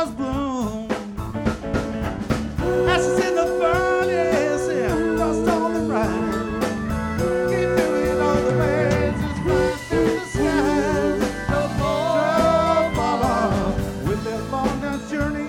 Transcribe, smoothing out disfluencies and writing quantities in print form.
flowers bloom. Ashes in the furnace and dust on the ride. Keep doing all the raises flying through the sky. Trouble with their long dance journey.